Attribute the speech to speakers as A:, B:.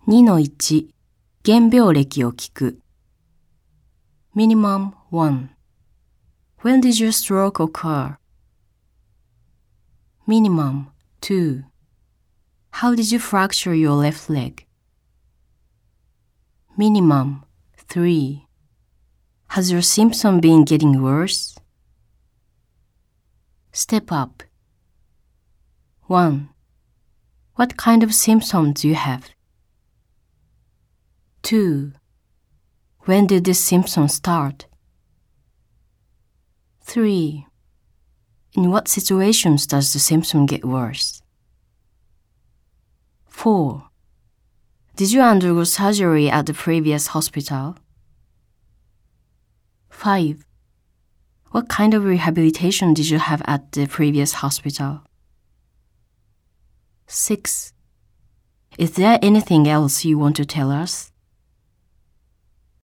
A: 2-1 原病歴を聞く Minimum 1 When did your stroke occur? Minimum 2 How did you fracture your left leg? Minimum 3 Has your symptom been getting worse? Step up 1 What kind of symptoms do you have? 2 When did this symptom start? 3 In what situations does the symptom get worse? 4 Did you undergo surgery at the previous hospital? 5 What kind of rehabilitation did you have at the previous hospital? 6 Is there anything else you want to tell us?